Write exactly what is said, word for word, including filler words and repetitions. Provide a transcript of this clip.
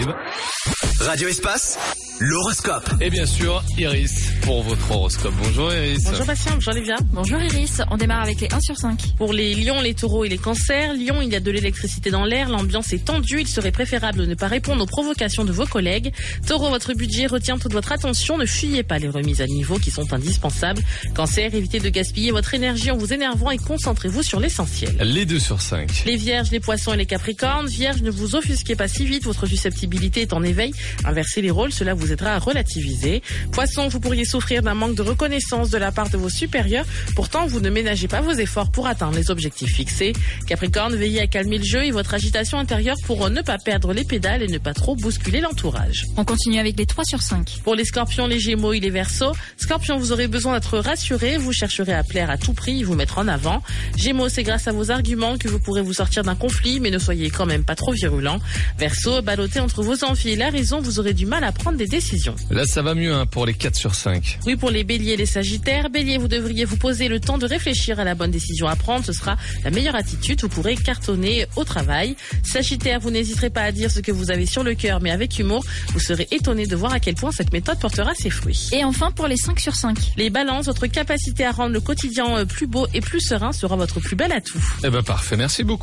Radio Espace, l'horoscope. Et bien sûr, Iris pour votre horoscope. Bonjour Iris. Bonjour Bastien, bonjour Livia. Bonjour Iris, on démarre avec les un sur cinq. Pour les lions, les taureaux et les cancers, Lion, il y a de l'électricité dans l'air, l'ambiance est tendue, il serait préférable de ne pas répondre aux provocations de vos collègues. Taureau, votre budget retient toute votre attention, ne fuyez pas les remises à niveau qui sont indispensables. Cancer, évitez de gaspiller votre énergie en vous énervant et concentrez-vous sur l'essentiel. Les deux sur cinq. Les vierges, les poissons et les capricornes, vierges, ne vous offusquez pas si vite, votre susceptibilité est en éveil. Inversez les rôles, cela vous aidera à relativiser. Poissons, vous pourriez souffrir d'un manque de reconnaissance de la part de vos supérieurs. Pourtant, vous ne ménagez pas vos efforts pour atteindre les objectifs fixés. Capricorne, veillez à calmer le jeu et votre agitation intérieure pour ne pas perdre les pédales et ne pas trop bousculer l'entourage. On continue avec les trois sur cinq. Pour les scorpions, les gémeaux et les verseaux, scorpions, vous aurez besoin d'être rassurés, vous chercherez à plaire à tout prix et vous mettre en avant. Gémeaux, c'est grâce à vos arguments que vous pourrez vous sortir d'un conflit, mais ne soyez quand même pas trop virulent. Verseau, ballotté entre vos envies et la raison, vous aurez du mal à prendre des décisions. Là, ça va mieux hein, pour les quatre sur cinq. Oui, pour les béliers et les sagittaires, bélier, vous devriez vous poser le temps de réfléchir à la bonne décision à prendre, ce sera la meilleure attitude, vous pourrez cartonner au travail. Sagittaire, vous n'hésiterez pas à dire ce que vous avez sur le cœur, mais avec humour, vous serez étonné de voir à quel point cette méthode portera ses fruits. Et enfin pour les cinq sur cinq. Les balances, votre capacité à rendre le quotidien plus beau et plus serein sera votre plus bel atout. Eh ben parfait, merci beaucoup.